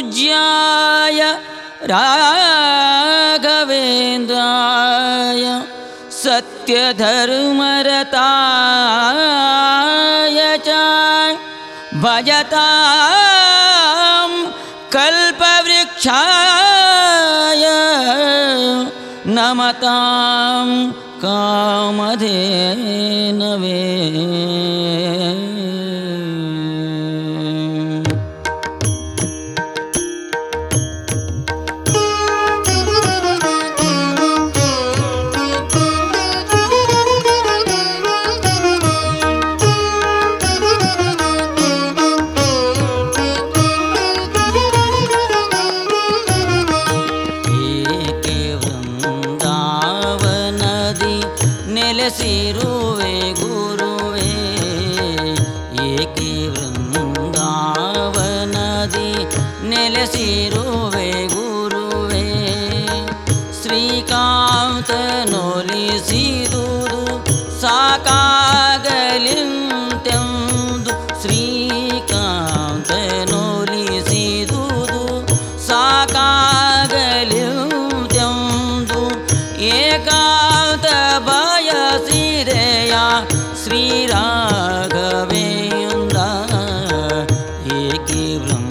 पूज्याय राघवेन्द्राय सत्यधर्मरताय च भजतां कल्पवृक्षाय नमतां कामधेनवे। ನೆಲೆಸಿರುವೆ ಗುರುವೇ ಏಕೆ ವೃಂದಾವನದಿ ನೆಲೆಸಿರುವೆ ಗುರುವೇ ಶ್ರೀಕಾಂತನೊಲಿಸಿದುದು ಸಾಕಾಗಲಿಂತೆಂದು ಶ್ರೀಕಾಂತನೊಲಿಸಿದುದು ಸಾಕಾಗಲಿಂತೆಂದು ಏಕಾಂತ ಬಯಸಿದೆಯ ಶ್ರೀರಾಘವೇಂದ್ರ ಏಕೆ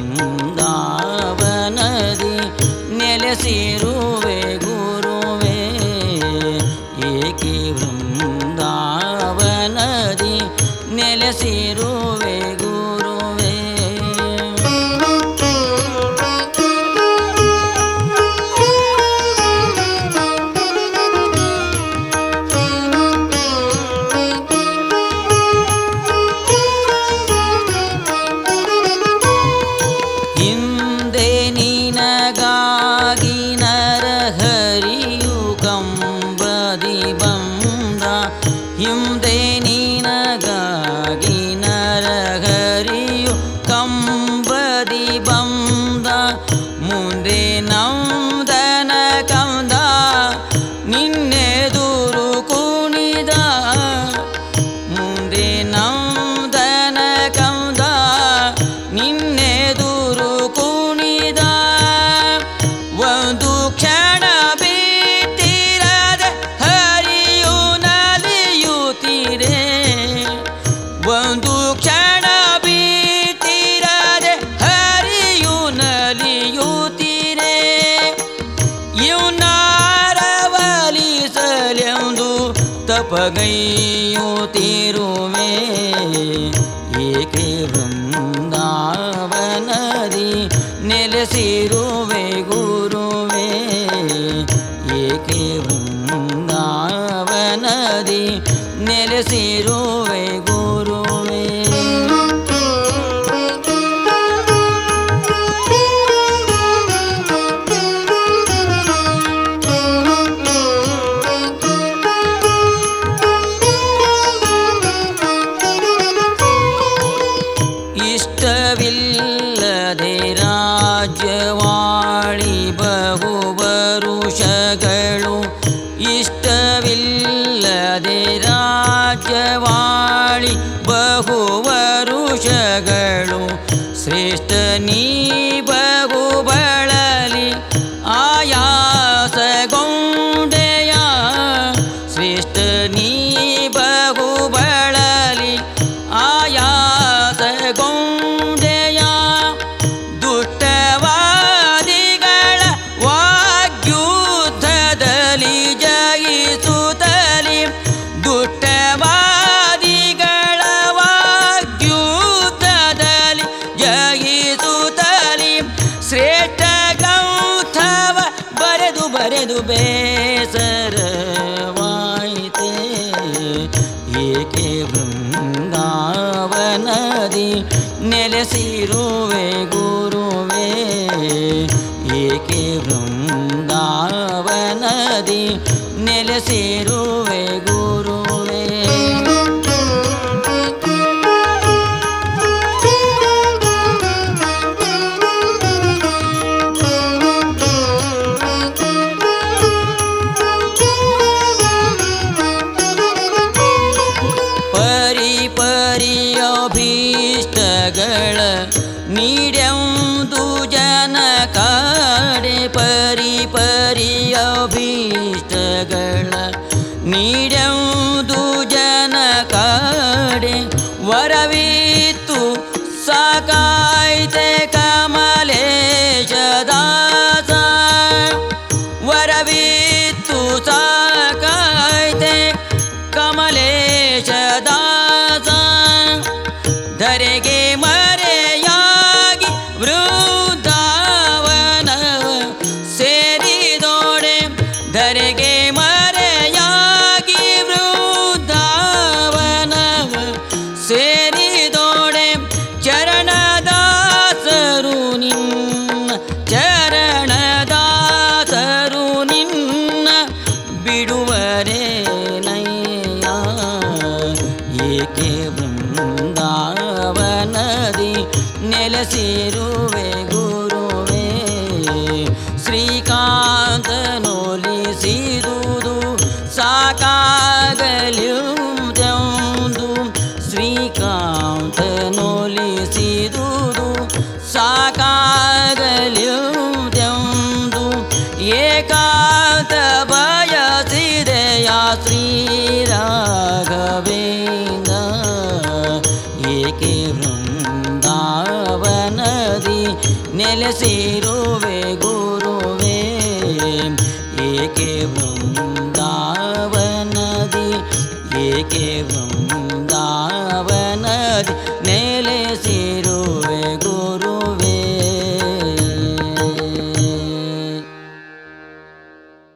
ವೃಂದಾವನದಿ ನೆಲೆಸಿರುವೆ ಗುರುವೇ ಏಕೆ ವೃಂದಾವನದಿ ನೆಲೆಸಿರುವೆ ಗುರುವೇ. ಹಿಂದೆ ನಿನಗಾಗಿ ನರಹರಿಯು ಕಂಬದಿ ಬಂದ ಮುಂದೆ ನಮ್ದನ ಕಂದ ನಿನ್ನೆದುರು ಕುಣಿದ ಮುಂದೆ ನಮ್ದನ ಕಂದ ನಿನ್ನೆದುರು ಕುಣಿದ ಒಂದು ಕ್ಷಣ ಒಂದು ಕ್ಷಣ ಬೀತಿರದೆ ಹರಿಯು ನಲಿಯುತ್ತೀರೆ ಇವನಾರವಲಿಸಲೆಂದು ತಪಗೈಯುತ್ತಿರುವೆ ಏಕೆ ವೃಂದಾವನದಿ ನೆಲೆಸಿರುವೆ ಗುರುವೇ ಏಕೆ ವೃಂದಾವನದಿ ನೆಲೆಸಿರುವೆ ಗುರುವೇ. ಇಷ್ಟವಿಲ್ಲದೆ ರಾಜ್ಯವಾಳಿ ಬಹು ವರುಷಗಳು ಇಷ್ಟವಿಲ್ಲದೆ ರಾಜ್ಯವಾಳಿ ಬಹು ವರುಷಗಳು ಶ್ರೇಷ್ಠ ನೀ ಬಹು ಬಳಲಿ ಆಯಾಸಗೊಂಡೆಯ ಶ್ರೇಷ್ಠ ನೀ ಬಹು ಬಳಲಿ ಆಯಾಸಗೊಂಡೆಯ ದುಷ್ಟವಾದಿಗಳ ವಾಗ್ಯುದ್ಧದಲ್ಲಿ ಜಯಿಸುತ್ತಲಿ ದುಷ್ಟವಾದಿಗಳ ವಾಗ್ಯುದ್ಧದಲ್ಲಿ ಜಯಿಸುತ್ತಲಿ ಶ್ರೇಷ್ಠ ಗ್ರಂಥವ ಬರೆದು ಬರೆದು ಬೇಸರವಾಯಿತೆ ಏಕೆ ವೃಂದಾವನದಿ ನೆಲೆಸಿರುವೆ ಗುರುವೇ ಏಕೆ ವೃಂದಾವನದಿ ನೆಲೆಸಿರುವೆ ಗುರುವೇ. ಪರಿಪರಿಯಭೀಷ್ಟಗಳ ನೀಡೆಂದು ಜನ ಅಭೀಷ್ಟಗಳ ನೀಡೆಂದು ಜನ ಕಡೆ ವರವಿತ್ತು ಸಾಕಾಯ್ತೆ ಕಮಲೇಶ ದಾಸ ವರವಿತ್ತು ಸಾಕಾಯ್ತೆ ಕಮಲೇಶ ದಾಸ ಧರೆಗೆ ಮರೆಯಾಗಿ ವೃಂದಾವನ ಸೇರಿದೋಡೆ ಧರೆಗೆ ಮರೆಯಾಗಿ ವೃಂದಾವನ ಸೇರಿದೋಡೆ ಚರಣದಾಸರು ನಿನ್ನ ಚರಣದಾಸರು ನಿನ್ನ ಬಿಡುವರೆ ನಯ್ಯ ಏಕೆ ವೃಂದಾವನದಿ ನೆಲೆಸಿರುವೆ ಗುರುವೇ ಶ್ರೀಕಾಂತನೊಲಿಸಿದುದು ಸಾಕಾಗಲಿಯುವುದೆಂದು ಶ್ರೀಕಾಂತನೊಲಿಸಿದುದು ಸಾಕಾಗಲಿಯುವುದೆಂದು ಏಕಾಂತ ಬಯಸಿದೆಯ ಶ್ರೀರಾಘವೇಂದ್ರ ಏಕೆ ವೃಂದಾವನದಿ ನೆಲೆಸಿರುವೆ ಗುರುವೇ ಏಕೆ ವೃಂದಾವನದಿ ಏಕೆ ವೃಂದಾವನದಿ